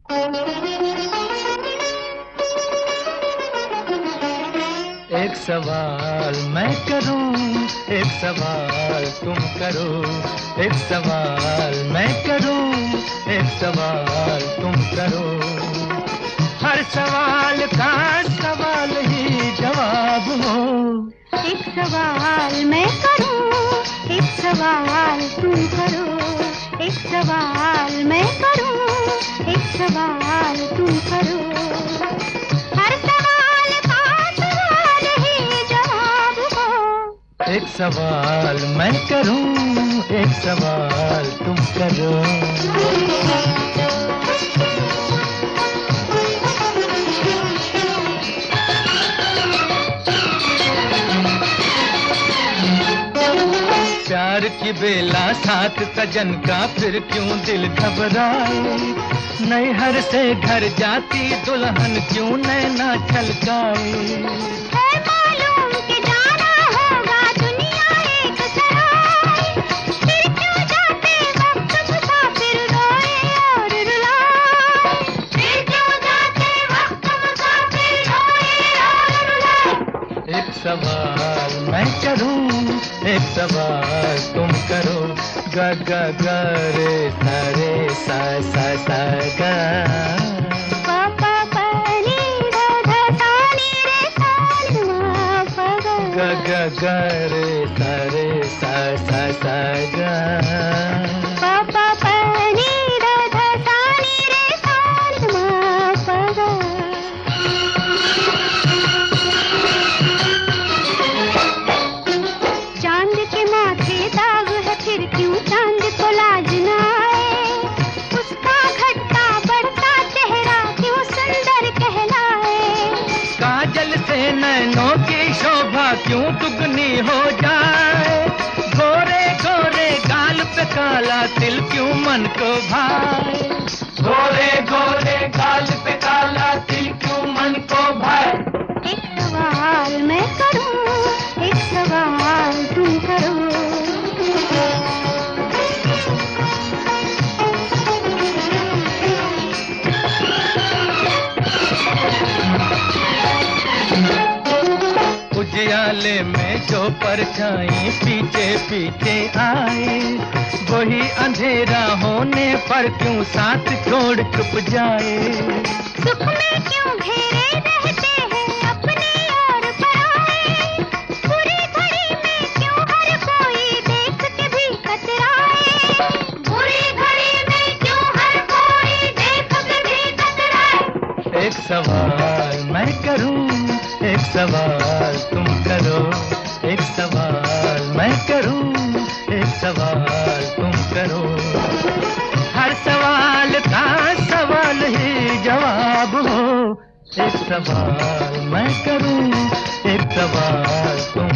एक सवाल मैं करूं, एक सवाल तुम करो। एक सवाल मैं करूं, एक सवाल तुम करो। हर सवाल का सवाल ही जवाब हो। एक सवाल मैं करूं, एक सवाल तुम करो। एक सवाल मैं करूं, एक सवाल तुम करो। हर सवाल का सवाल ही जवाब हो। एक सवाल मैं करूं, एक सवाल तुम करो। प्यार की बेला साथ सजन का, फिर क्यों दिल घबराए। नैहर से घर जाती दुल्हन क्यों नैना छलकाए। है मालूम कि जाना होगा दुनिया एक सराय, फिर क्यों जाते वक्त मुसाफिर रोए और रुलाए। फिर क्यों जाते वक्त मुसाफिर रोए और रुलाए। एक सवाल मैं करूं, एक सवाल तुम करो। ग ग ग रे सा रे सा सा सा गा। प प प नी ध ध सा नी रे सा नी मा प ग। ग ग ग रे सा रे सा सा सा गा। प प प नी ध ध सा नी रे सा नी मा प ग। चांद के माथे दाग है, फिर क्यों चांद को लाज न आए। उसका घटता बढ़ता चेहरा क्यों सुंदर कहलाए। काजल से नैनों की शोभा क्यों दुगनी हो जाए। गोरे गोरे गाल पे काला तिल क्यों मन को भाए। गोरे गोरे गाल पे काला तिल क्यों मन को भाए। एक सवाल मैं करूं, एक सवाल तुम करो। उजियाले में जो परछाई पीछे पीछे आए, वही अंधेरा होने पर क्यों साथ छोड़ चुप जाए। सुख में क्यों घेरे रहते हैं अपने और पराए। बुरी घड़ी में क्यों हर कोई देख के भी कतराए। बुरी घड़ी में क्यों हर कोई देख के भी कतराए। एक सवाल मैं करूं, एक सवाल तुम करो। एक सवाल मैं करूं, एक सवाल तुम करो। हर सवाल का सवाल ही जवाब हो। एक सवाल मैं करूं, एक सवाल तुम